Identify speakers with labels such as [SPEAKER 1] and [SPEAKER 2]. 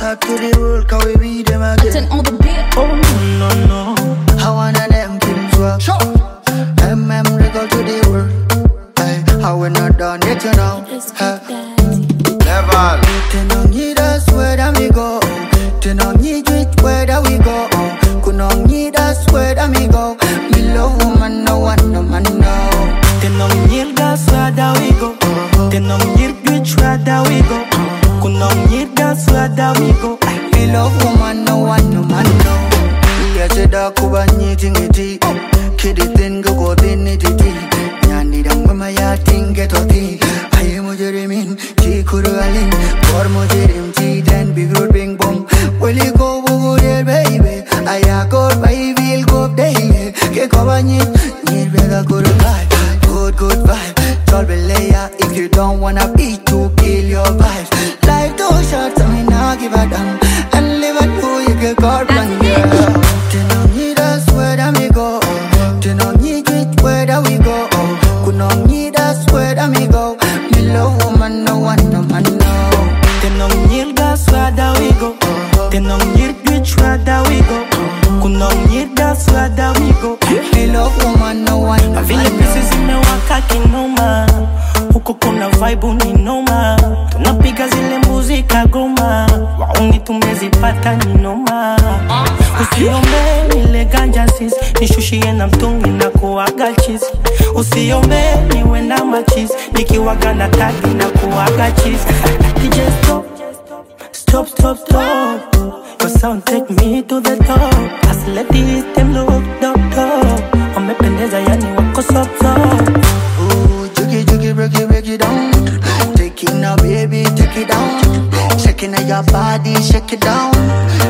[SPEAKER 1] Talk to the world, cause we beat them again.
[SPEAKER 2] Turn on the beat.
[SPEAKER 1] Oh no, no, no. I wanna them things work. Regal to the world. Hey, how we not done yet, you know.
[SPEAKER 3] Level.
[SPEAKER 1] Ten on need us where that we go. Ten on need it where that we go. Could not need us where that we go. Me love woman, no one, no man, no. Ten on need us where that we go. Ten on need it where that we go. Could not need us where that we go. Me love woman, no one, no man, no. Yeah, say that kuba nyiti ngiti. Kidi tin go tin iti. Nyani dang mama ya ting get oti. Aye mujerimin ti kuru alin. Kor mujerim ti ten big road bing bong. Will you go there baby? Aya kor baby go daily. Ke kuba nyit bega kuru vibe. Good vibe. Tol belaya if you don't wanna be to kill your vibes. Life too short, so me nah give a damn. And live and do you get caught run yeah. Where that we go, do not need it where that we go. Could not need us where that we go. Me love woman, no one, no man, no. They no need us where that we go. They no need it where that we go. Could not need us where that we go. Me love woman, no one, no man, no.
[SPEAKER 4] Vile pesa zimewaka kinoma, huko kuna vibe uninoma. Tunapiga zile muzika goma, wauni tumezipata ninoma. Usiombe nile ganja sis, nishushie na mtungi na kuwaga cheese. Usiombe niwe na machis, nikiwaga na tagi na kuwaga cheese. DJ stop, stop. Your sound take me to the top. As ladies them look top. Wamependeza yani wako sop.
[SPEAKER 1] Ooh, jiggy, break it down. Take it now baby, take it down. Shaking your body, shake it down.